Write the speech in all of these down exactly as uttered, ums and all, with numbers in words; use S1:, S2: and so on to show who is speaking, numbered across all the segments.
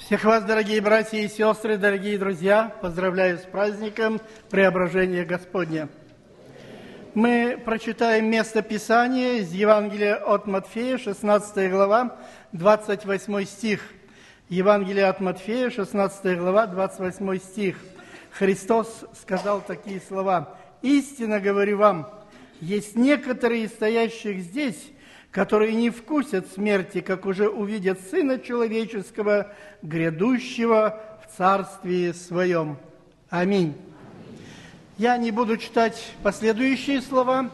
S1: Всех вас, дорогие братья и сестры, дорогие друзья, поздравляю с праздником Преображения Господня. Мы прочитаем место Писания из Евангелия от Матфея, шестнадцатая глава, двадцать восьмой стих. Евангелие от Матфея, шестнадцатая глава, двадцать восьмой стих. Христос сказал такие слова: «Истинно говорю вам, есть некоторые из стоящих здесь, которые не вкусят смерти, как уже увидят Сына Человеческого, грядущего в Царстве Своем». Аминь. Я не буду читать последующие слова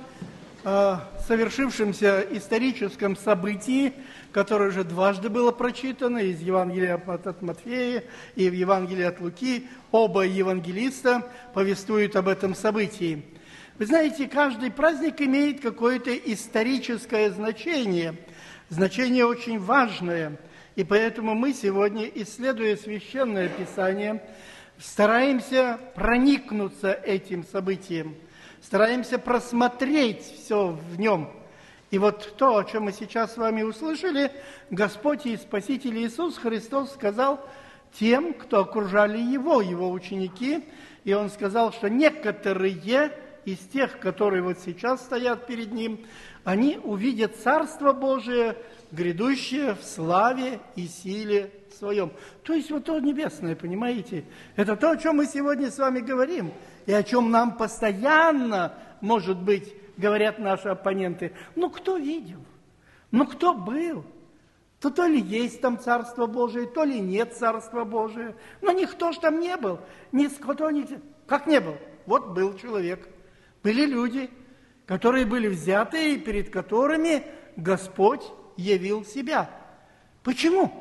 S1: о совершившемся историческом событии, которое уже дважды было прочитано из Евангелия от Матфея и в Евангелии от Луки. Оба евангелиста повествуют об этом событии. Вы знаете, каждый праздник имеет какое-то историческое значение, значение очень важное. И поэтому мы сегодня, исследуя Священное Писание, стараемся проникнуться этим событием, стараемся просмотреть все в нем. И вот то, о чем мы сейчас с вами услышали, Господь и Спаситель Иисус Христос сказал тем, кто окружали Его, Его ученики, и Он сказал, что некоторые из тех, которые вот сейчас стоят перед Ним, они увидят Царство Божие, грядущее в славе и силе Своем. То есть вот то небесное, понимаете? Это то, о чем мы сегодня с вами говорим, и о чем нам постоянно, может быть, говорят наши оппоненты. Ну, кто видел? Ну, кто был? То, то ли есть там Царство Божие, то ли нет Царства Божия. Но никто ж там не был. Никто не... Как не был? Вот был человек. Были люди, которые были взяты и перед которыми Господь явил себя. Почему?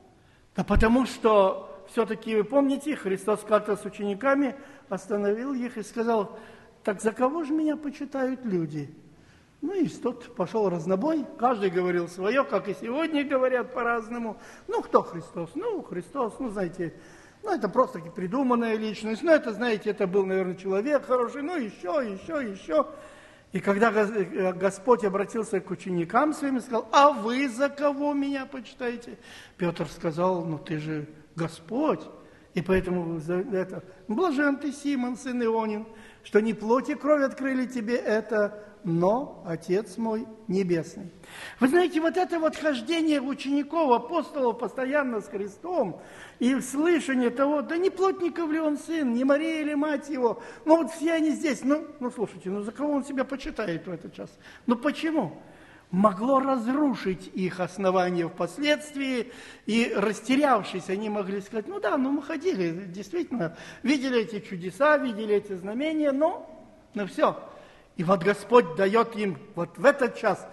S1: Да потому что, все-таки вы помните, Христос как-то с учениками остановил их и сказал: так за кого же меня почитают люди? Ну и тот пошел разнобой, каждый говорил свое, как и сегодня говорят по-разному. Ну, кто Христос? Ну, Христос, ну, знаете... Ну, это просто придуманная личность. Ну, это, знаете, это был, наверное, человек хороший. Ну, еще, еще, еще. И когда Господь обратился к ученикам своим и сказал: а вы за кого меня почитаете? Петр сказал: ну, ты же Господь. И поэтому за это блажен ты, Симон, сын Ионин, что не плоть и кровь открыли тебе это, но Отец мой Небесный. Вы знаете, вот это вот хождение учеников, апостолов постоянно с Христом, и слышание того, да не плотников ли он сын, не Мария ли мать его, ну вот все они здесь, ну, ну слушайте, ну за кого он себя почитает в этот час? Ну почему? Могло разрушить их основания впоследствии, и растерявшись, они могли сказать: ну да, ну мы ходили, действительно, видели эти чудеса, видели эти знамения, но, ну все. И вот Господь дает им вот в этот час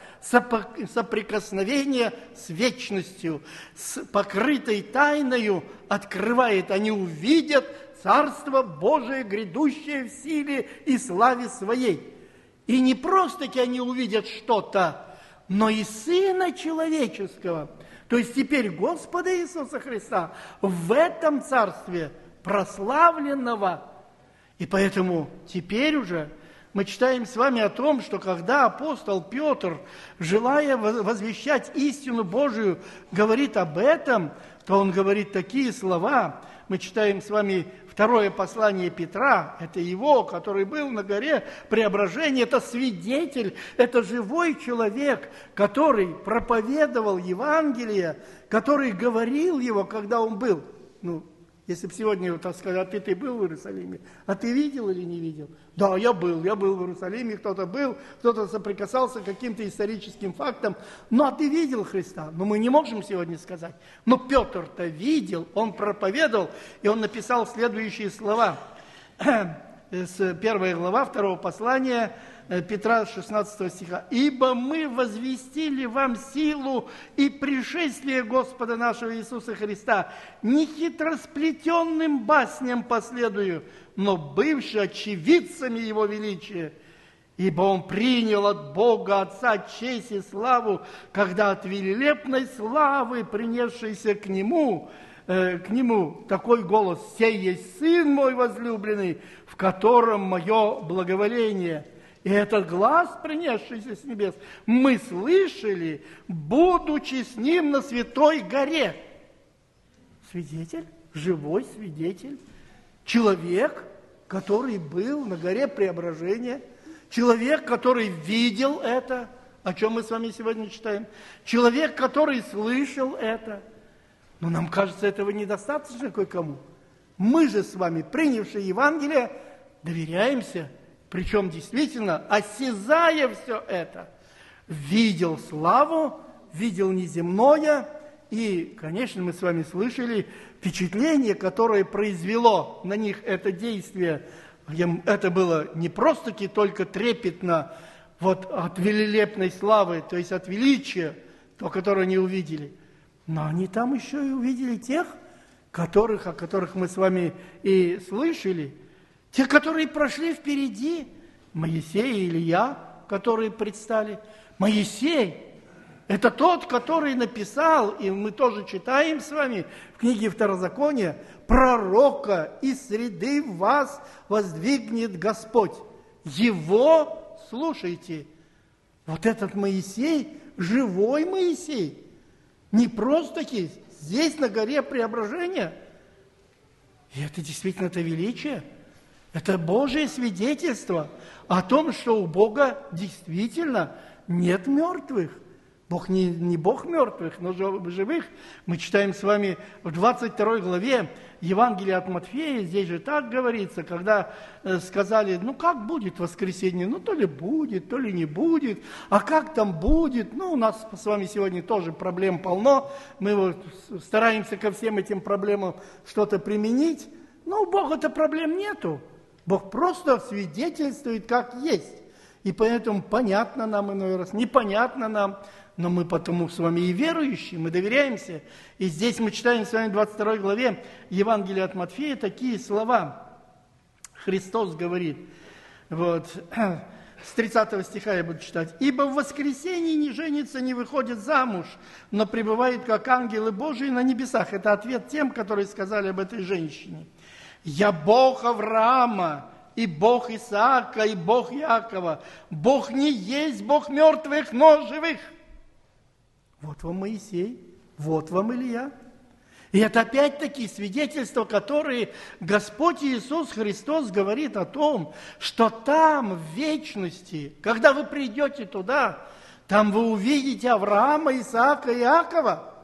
S1: соприкосновение с вечностью, с покрытой тайною открывает. Они увидят Царство Божие, грядущее в силе и славе Своей. И не просто-таки они увидят что-то, но и Сына Человеческого, то есть теперь Господа Иисуса Христа в этом Царстве прославленного. И поэтому теперь уже мы читаем с вами о том, что когда апостол Петр, желая возвещать истину Божию, говорит об этом, то он говорит такие слова. Мы читаем с вами второе послание Петра, это его, который был на горе Преображения, это свидетель, это живой человек, который проповедовал Евангелие, который говорил его, когда он был. Ну, если бы сегодня, так сказать: а ты, ты был в Иерусалиме, а ты видел или не видел? Да, я был, я был в Иерусалиме, кто-то был, кто-то соприкасался к каким-то историческим фактам. Ну, а ты видел Христа? Ну, мы не можем сегодня сказать. Но Петр-то видел, он проповедовал, и он написал следующие слова. С первой глава второго послания Петра, шестнадцатого стиха. «Ибо мы возвестили вам силу и пришествие Господа нашего Иисуса Христа, не хитросплетенным басням последую, но бывши очевидцами Его величия. Ибо Он принял от Бога Отца честь и славу, когда от великолепной славы, принесшейся к Нему, э, к Нему такой голос: «Сей есть Сын мой возлюбленный, в котором мое благоволение». И этот глас, принесшийся с небес, мы слышали, будучи с Ним на Святой горе. свидетель, живой свидетель, человек, который был на горе Преображения, человек, который видел это, о чем мы с вами сегодня читаем, человек, который слышал это. Но нам кажется, этого недостаточно кое-кому. Мы же с вами, принявшие Евангелие, доверяемся, причем действительно, осязая все это, видел славу, видел неземное, и, конечно, мы с вами слышали впечатление, которое произвело на них это действие. Это было не просто-таки только трепетно вот, от великолепной славы, то есть от величия, то, которое они увидели, но они там еще и увидели тех, которых, о которых мы с вами и слышали, те, которые прошли впереди, Моисей и Илья, которые предстали. Моисей – это тот, который написал, и мы тоже читаем с вами в книге Второзакония, «Пророка из среды вас воздвигнет Господь». Его слушайте. Вот этот Моисей, живой Моисей, не просто-таки здесь, на горе Преображения. И это действительно это величие. Это Божие свидетельство о том, что у Бога действительно нет мертвых. Бог не, не Бог мертвых, но живых. Мы читаем с вами в двадцать второй главе Евангелия от Матфея, здесь же так говорится, когда сказали, ну как будет воскресенье, ну то ли будет, то ли не будет, а как там будет, ну у нас с вами сегодня тоже проблем полно, мы вот стараемся ко всем этим проблемам что-то применить, но у Бога-то проблем нету, Бог просто свидетельствует, как есть, и поэтому понятно нам иной раз, непонятно нам, но мы потому с вами и верующие, мы доверяемся. И здесь мы читаем с вами в двадцать второй главе Евангелия от Матфея такие слова. Христос говорит, вот, с тридцатого стиха я буду читать. «Ибо в воскресенье не женится, не выходит замуж, но пребывает, как ангелы Божии на небесах». Это ответ тем, которые сказали об этой женщине. «Я Бог Авраама, и Бог Исаака, и Бог Иакова. Бог не есть Бог мертвых, но живых». Вот вам Моисей, вот вам Илья. И это опять-таки свидетельства, которые Господь Иисус Христос говорит о том, что там, в вечности, когда вы придете туда, там вы увидите Авраама, Исаака и Иакова.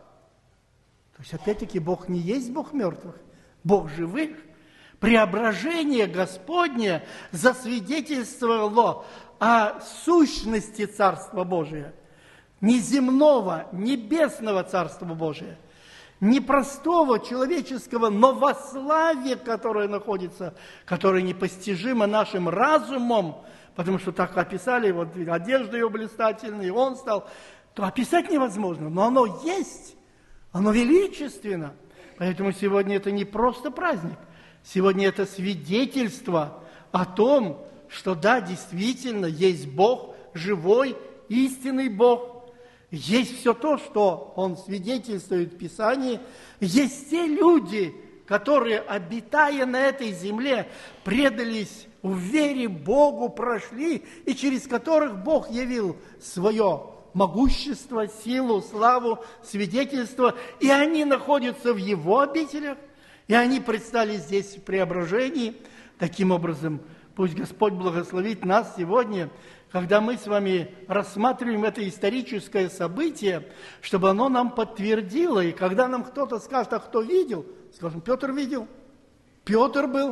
S1: То есть опять-таки Бог не есть Бог мертвых, Бог живых. Преображение Господне засвидетельствовало о сущности Царства Божия. Не земного, небесного Царства Божия, не простого человеческого, но во славе, которое находится, которое непостижимо нашим разумом, потому что так описали, вот одежда его блистательная, и он стал, то описать невозможно, но оно есть, оно величественно. Поэтому сегодня это не просто праздник, сегодня это свидетельство о том, что да, действительно, есть Бог, живой, истинный Бог. Есть все то, что Он свидетельствует в Писании. Есть те люди, которые, обитая на этой земле, предались в вере Богу, прошли, и через которых Бог явил свое могущество, силу, славу, свидетельство. И они находятся в Его обителях, и они предстали здесь в преображении. Таким образом, пусть Господь благословит нас сегодня, когда мы с вами рассматриваем это историческое событие, чтобы оно нам подтвердило, и когда нам кто-то скажет, а кто видел, скажем, Петр видел, Петр был.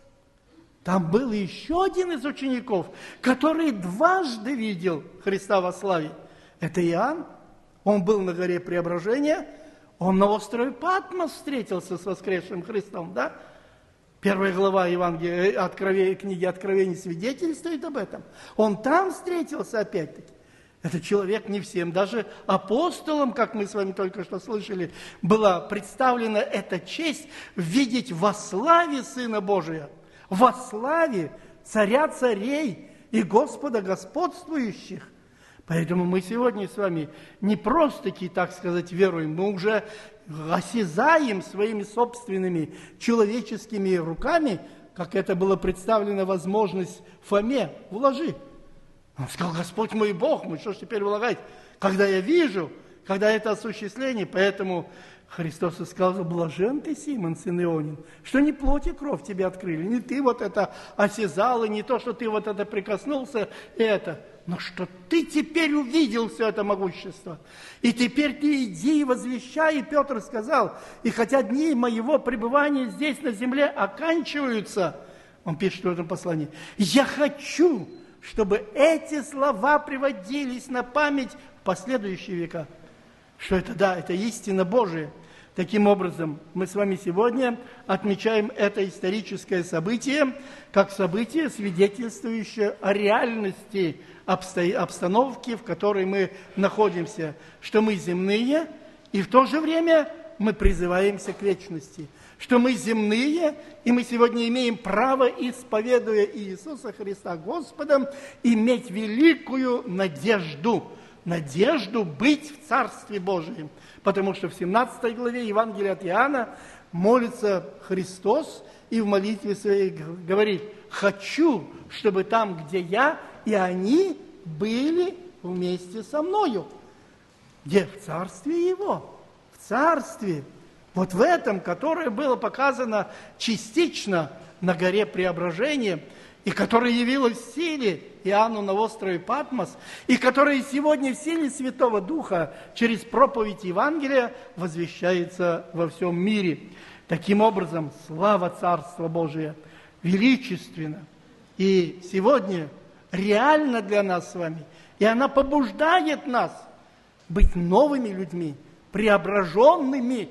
S1: Там был еще один из учеников, который дважды видел Христа во славе. Это Иоанн. Он был на горе Преображения, он на острове Патмос встретился с воскресшим Христом, да? Первая глава Евангелия, Откровения, книги Откровений свидетельствует об этом. Он там встретился опять-таки. Этот человек не всем, даже апостолам, как мы с вами только что слышали, была представлена эта честь видеть во славе Сына Божия, во славе Царя царей и Господа господствующих. Поэтому мы сегодня с вами не просто-таки, так сказать, веруем, мы уже осязаем своими собственными человеческими руками, как это было представлено возможность Фоме, вложи. Он сказал, Господь мой Бог, мы что ж теперь влагать? Когда я вижу, когда это осуществление, поэтому Христос и сказал: блажен ты, Симон, сын Ионин, что не плоть и кровь тебе открыли, не ты вот это осязал, и не то, что ты вот это прикоснулся, это, но что ты теперь увидел все это могущество. И теперь ты иди и возвещай, и Петр сказал, и хотя дни моего пребывания здесь на земле оканчиваются, он пишет в этом послании, я хочу, чтобы эти слова приводились на память в последующие века. Что это, да, это истина Божия. Таким образом, мы с вами сегодня отмечаем это историческое событие, как событие, свидетельствующее о реальности обстановки, в которой мы находимся, что мы земные, и в то же время мы призываемся к вечности, что мы земные, и мы сегодня имеем право, исповедуя Иисуса Христа Господом, иметь великую надежду, надежду быть в Царстве Божьем. Потому что в семнадцатой главе Евангелия от Иоанна молится Христос и в молитве своей говорит: «Хочу, чтобы там, где я, и они были вместе со мною». Где? В Царстве Его. В Царстве. Вот в этом, которое было показано частично на горе Преображения, и которое явилось в силе Иоанну на острове Патмос, и которое сегодня в силе Святого Духа через проповедь Евангелия возвещается во всем мире. Таким образом, слава Царства Божия величественна. И сегодня реально для нас с вами. И она побуждает нас быть новыми людьми, преображенными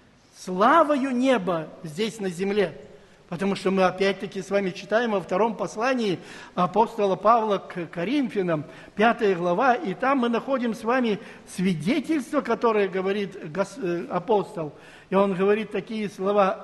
S1: славою неба здесь на земле. Потому что мы опять-таки с вами читаем во втором послании апостола Павла к Коринфянам, пятая глава, и там мы находим с вами свидетельство, которое говорит апостол. И он говорит такие слова: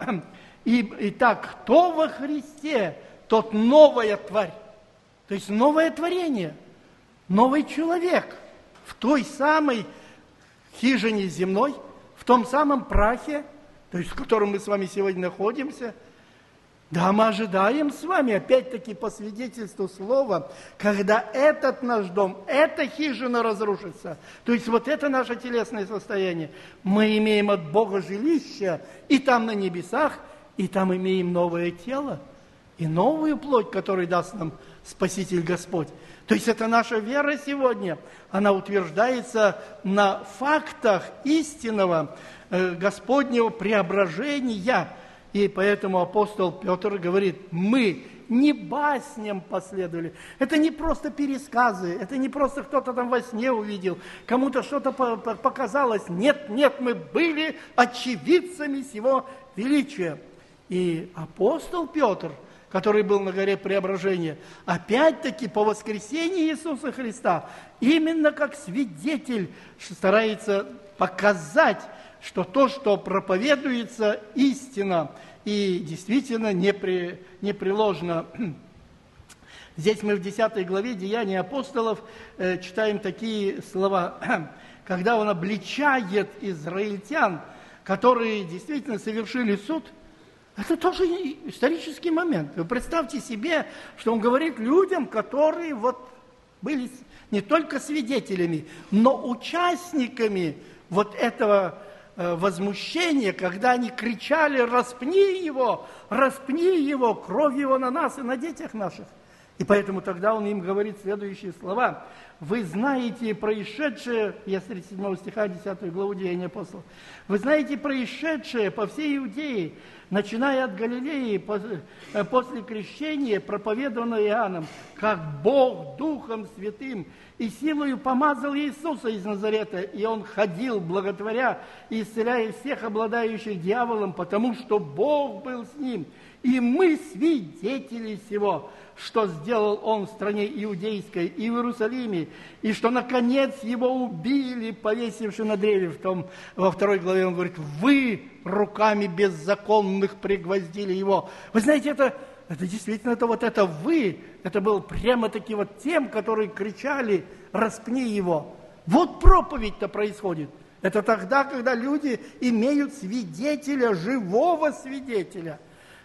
S1: «Итак, кто во Христе, тот новая тварь». То есть новое творение, новый человек в той самой хижине земной, в том самом прахе, то есть в котором мы с вами сегодня находимся. Да, мы ожидаем с вами, опять-таки по свидетельству слова, когда этот наш дом, эта хижина разрушится, то есть вот это наше телесное состояние, мы имеем от Бога жилище и там на небесах, и там имеем новое тело, и новую плоть, которую даст нам Спаситель Господь. То есть это наша вера сегодня, она утверждается на фактах истинного э, Господнего преображения. И поэтому апостол Петр говорит: мы не басням последовали. Это не просто пересказы, это не просто кто-то там во сне увидел, кому-то что-то показалось. Нет, нет, мы были очевидцами сего величия. И апостол Петр, который был на горе Преображения, опять-таки по воскресении Иисуса Христа, именно как свидетель старается показать, что то, что проповедуется, истина и действительно непри, непреложно. Здесь мы в десятой главе Деяний апостолов э, читаем такие слова, когда он обличает израильтян, которые действительно совершили суд. Это тоже исторический момент. Вы представьте себе, что он говорит людям, которые вот были не только свидетелями, но участниками вот этого возмущение, когда они кричали: распни его, распни его, кровь его на нас и на детях наших. И поэтому тогда он им говорит следующие слова: вы знаете происшедшее, я с тридцать седьмого стиха десятую главу Деяний апостолов, вы знаете происшедшее по всей Иудее, начиная от Галилеи, после крещения, проповедованного Иоанном, как Бог Духом Святым и силою помазал Иисуса из Назарета, и Он ходил, благотворя и исцеляя всех обладающих дьяволом, потому что Бог был с Ним. И мы свидетели всего, что сделал Он в стране иудейской и в Иерусалиме, и что, наконец, Его убили, повесивши на древе. В том, во второй главе Он говорит: вы руками беззаконных пригвоздили Его. Вы знаете, это... Это действительно, это вот это вы, это был прямо-таки вот тем, которые кричали: распни его. Вот проповедь-то происходит. Это тогда, когда люди имеют свидетеля, живого свидетеля.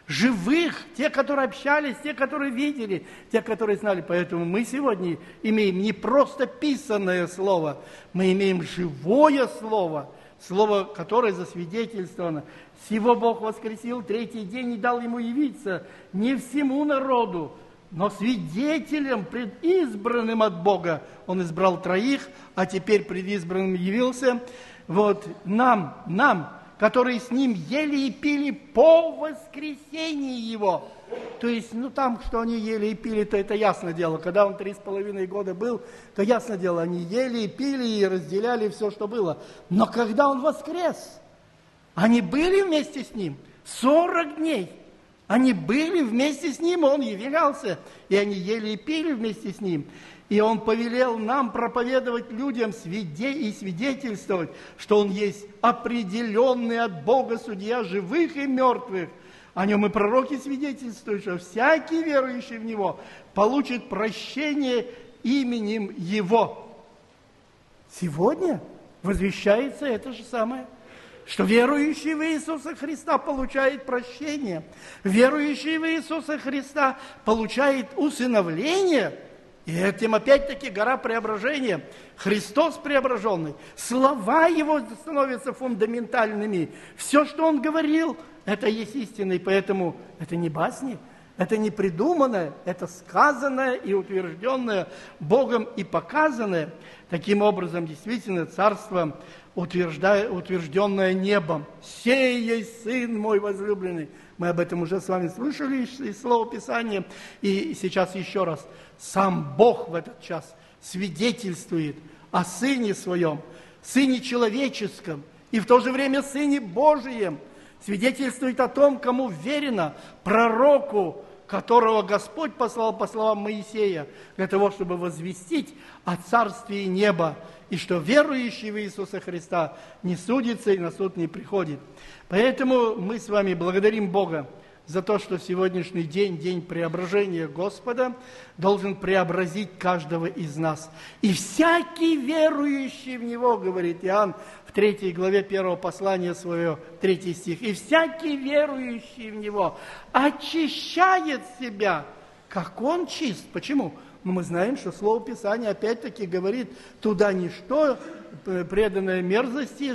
S1: живых, те, которые общались, те, которые видели, те, которые знали. Поэтому мы сегодня имеем не просто писанное слово, мы имеем живое слово, слово, которое засвидетельствовано. Сего Бог воскресил третий день и дал ему явиться не всему народу, но свидетелем, предизбранным от Бога. Он избрал троих, а теперь предизбранным явился. Вот нам, нам, которые с ним ели и пили по воскресении его. То есть, ну там, что они ели и пили, то это ясно дело. Когда он три с половиной года был, то ясно дело, они ели и пили и разделяли все, что было. Но когда он воскрес, они были вместе с ним сорок дней. Они были вместе с ним, он являлся, и они ели и пили вместе с ним. И он повелел нам проповедовать людям и свидетельствовать, что он есть определенный от Бога судья живых и мертвых. О нем и пророки свидетельствуют, что всякий верующий в него получит прощение именем его. Сегодня возвещается это же самое, что верующий в Иисуса Христа получает прощение, верующий в Иисуса Христа получает усыновление. И этим опять-таки гора преображения. Христос преображенный. Слова Его становятся фундаментальными. Все, что Он говорил, это есть истина. И поэтому это не басни, это не придуманное, это сказанное и утвержденное Богом и показанное. Таким образом, действительно, царство, утвержденное небом. «Сей есть Сын мой возлюбленный». Мы об этом уже с вами слышали из Слова Писания. И сейчас еще раз. Сам Бог в этот час свидетельствует о Сыне Своем, Сыне Человеческом и в то же время Сыне Божием. Свидетельствует о том, кому верено, пророку, которого Господь послал, по словам Моисея, для того, чтобы возвестить о Царстве неба, и что верующий в Иисуса Христа не судится и на суд не приходит. Поэтому мы с вами благодарим Бога за то, что сегодняшний день, день преображения Господа, должен преобразить каждого из нас. И всякий верующий в Него, говорит Иоанн в третьей главе первого послания своего, третий стих, и всякий верующий в Него очищает себя, как Он чист. Почему? Но мы знаем, что Слово Писания опять-таки говорит, туда ничто, преданное мерзости,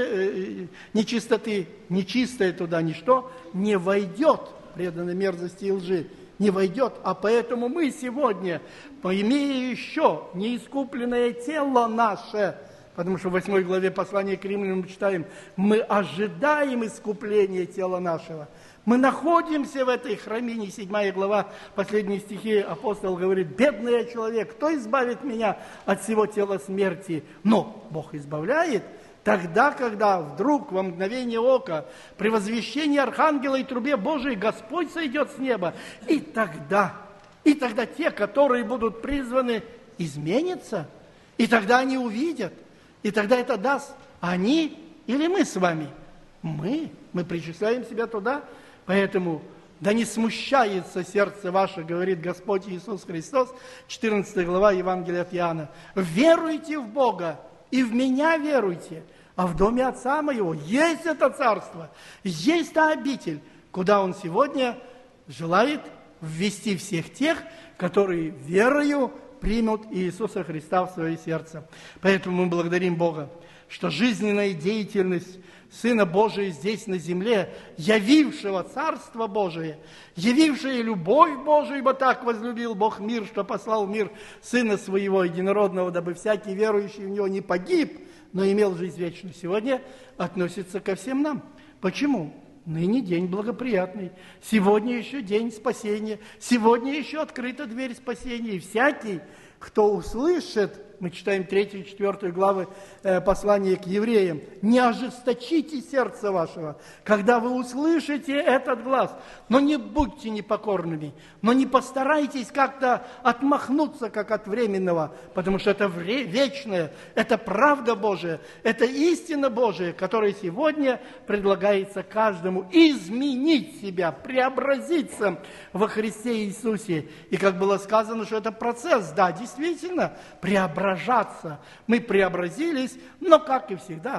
S1: нечистоты, нечистое туда ничто не войдет, преданное мерзости и лжи, не войдет. А поэтому мы сегодня, имея еще неискупленное тело наше, потому что в восьмой главе послания к Римлянам мы читаем, мы ожидаем искупления тела нашего. Мы находимся в этой храмине, седьмая глава, последние стихи, апостол говорит, «Бедный я человек, кто избавит меня от всего тела смерти?» Но Бог избавляет тогда, когда вдруг во мгновение ока при возвещении архангела и трубе Божией Господь сойдет с неба. И тогда, и тогда те, которые будут призваны, изменятся, и тогда они увидят, и тогда это даст они или мы с вами. Мы, мы причисляем себя туда. Поэтому да не смущается сердце ваше, говорит Господь Иисус Христос, четырнадцатая глава Евангелия от Иоанна. Веруйте в Бога и в Меня веруйте, а в доме Отца Моего есть это царство, есть та обитель, куда Он сегодня желает ввести всех тех, которые верою примут Иисуса Христа в свое сердце. Поэтому мы благодарим Бога, что жизненная деятельность Сына Божия здесь на земле, явившего Царство Божие, явившее любовь Божию, ибо так возлюбил Бог мир, что послал в мир Сына Своего Единородного, дабы всякий верующий в Него не погиб, но имел жизнь вечную. Сегодня относится ко всем нам. Почему? Ныне день благоприятный, сегодня еще день спасения, сегодня еще открыта дверь спасения, и всякий, кто услышит, мы читаем третью и четвертую главы э, послания к евреям, не ожесточите сердце вашего, когда вы услышите этот глаз, но не будьте непокорными, но не постарайтесь как-то отмахнуться, как от временного, потому что это вре- вечное, это правда Божия, это истина Божия, которая сегодня предлагается каждому изменить себя, преобразиться во Христе Иисусе. И как было сказано, что это процесс, да, действительно, преобразиться. Мы преобразились, но, как и всегда,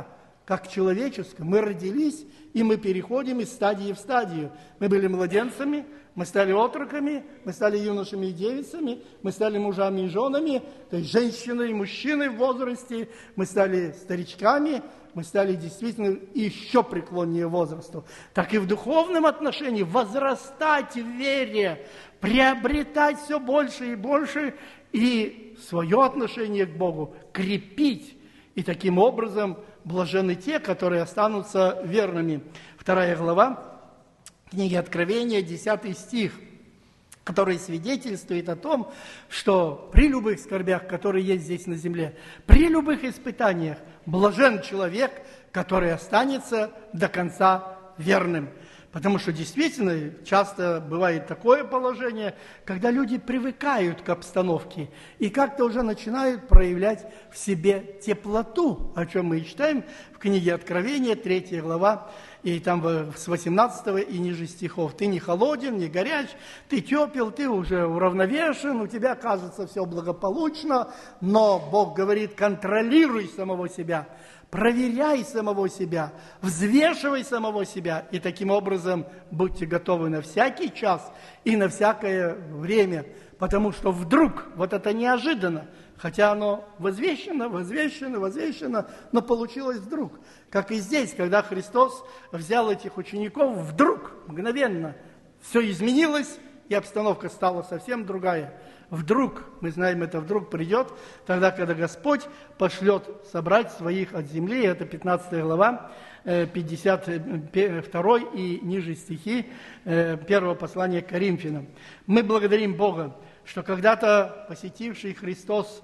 S1: как человеческое. Мы родились, и мы переходим из стадии в стадию. Мы были младенцами, мы стали отроками, мы стали юношами и девицами, мы стали мужами и женами, то есть женщиной и мужчиной в возрасте, мы стали старичками, мы стали действительно еще преклоннее возрасту. Так и в духовном отношении возрастать в вере, приобретать все больше и больше, и свое отношение к Богу крепить. И таким образом блаженны те, которые останутся верными. Вторая глава книги Откровения, десятый стих, который свидетельствует о том, что при любых скорбях, которые есть здесь на земле, при любых испытаниях, блажен человек, который останется до конца верным. Потому что действительно часто бывает такое положение, когда люди привыкают к обстановке и как-то уже начинают проявлять в себе теплоту, о чем мы и читаем в книге Откровения, третья глава, и там с восемнадцатого и ниже стихов. Ты не холоден, не горяч, ты тепел, ты уже уравновешен, у тебя кажется все благополучно, но Бог говорит, контролируй самого себя. Проверяй самого себя, взвешивай самого себя, и таким образом будьте готовы на всякий час и на всякое время, потому что вдруг, вот это неожиданно, хотя оно возвещено, возвещено, возвещено, но получилось вдруг. Как и здесь, когда Христос взял этих учеников, вдруг, мгновенно, все изменилось, и обстановка стала совсем другая. Вдруг, мы знаем, это вдруг придет, тогда, когда Господь пошлет собрать своих от земли, это пятнадцатая глава, пятьдесят второй и ниже стихи первого послания к Коринфянам. Мы благодарим Бога, что когда-то посетивший Христос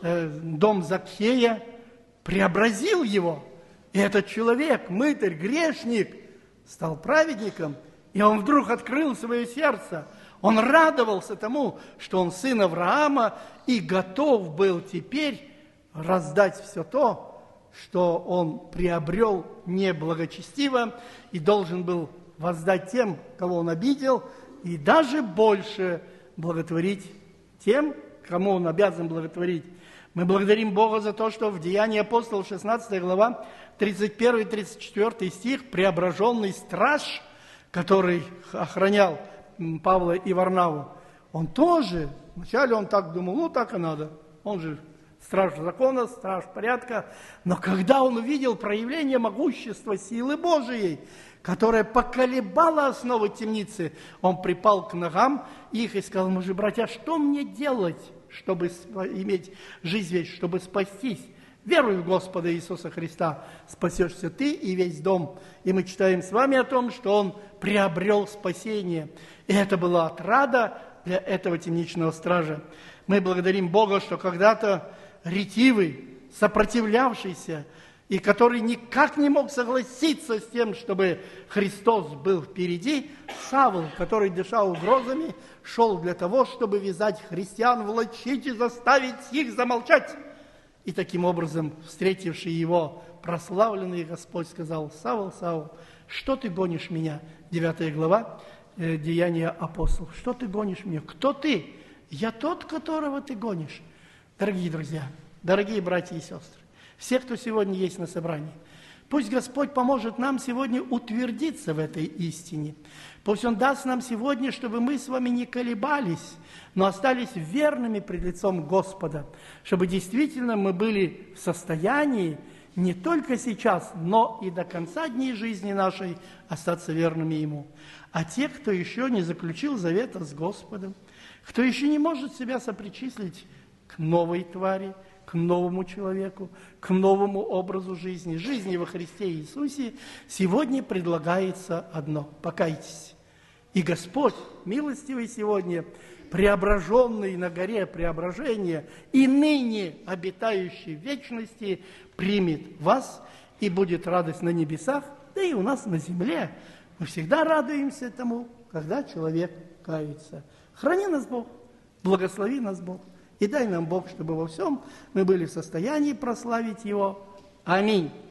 S1: дом Закхея преобразил его, и этот человек, мытарь, грешник, стал праведником, и он вдруг открыл свое сердце. Он радовался тому, что он сын Авраама и готов был теперь раздать все то, что он приобрел неблагочестиво и должен был воздать тем, кого он обидел, и даже больше благотворить тем, кому он обязан благотворить. Мы благодарим Бога за то, что в Деянии апостолов, шестнадцатая глава, тридцать первый тридцать четвёртый стих, преображенный страж, который охранял Павла и Варнаву, он тоже, вначале он так думал, ну так и надо, он же страж закона, страж порядка, но когда он увидел проявление могущества силы Божией, которая поколебала основы темницы, он припал к ногам их и сказал, мужи, братья, что мне делать, чтобы иметь жизнь вечную, чтобы спастись? Веруй в Господа Иисуса Христа, спасешься ты и весь дом. И мы читаем с вами о том, что он приобрел спасение. И это была отрада для этого темничного стража. Мы благодарим Бога, что когда-то ретивый, сопротивлявшийся, и который никак не мог согласиться с тем, чтобы Христос был впереди, Савл, который дышал угрозами, шел для того, чтобы вязать христиан, влачить и заставить их замолчать. И таким образом, встретивший его прославленный Господь сказал, Савл, Савл, что ты гонишь меня? девятая глава, э, Деяния апостолов. Что ты гонишь меня? Кто ты? Я тот, которого ты гонишь. Дорогие друзья, дорогие братья и сестры, все, кто сегодня есть на собрании, пусть Господь поможет нам сегодня утвердиться в этой истине. Пусть Он даст нам сегодня, чтобы мы с вами не колебались, но остались верными пред лицом Господа, чтобы действительно мы были в состоянии не только сейчас, но и до конца дней жизни нашей остаться верными Ему. А те, кто еще не заключил завета с Господом, кто еще не может себя сопричислить к новой твари, к новому человеку, к новому образу жизни, жизни во Христе Иисусе, сегодня предлагается одно – покайтесь. И Господь, милостивый сегодня, преображенный на горе преображения и ныне обитающий в вечности, примет вас, и будет радость на небесах, да и у нас на земле. Мы всегда радуемся тому, когда человек кается. Храни нас Бог, благослови нас Бог, и дай нам Бог, чтобы во всем мы были в состоянии прославить Его. Аминь.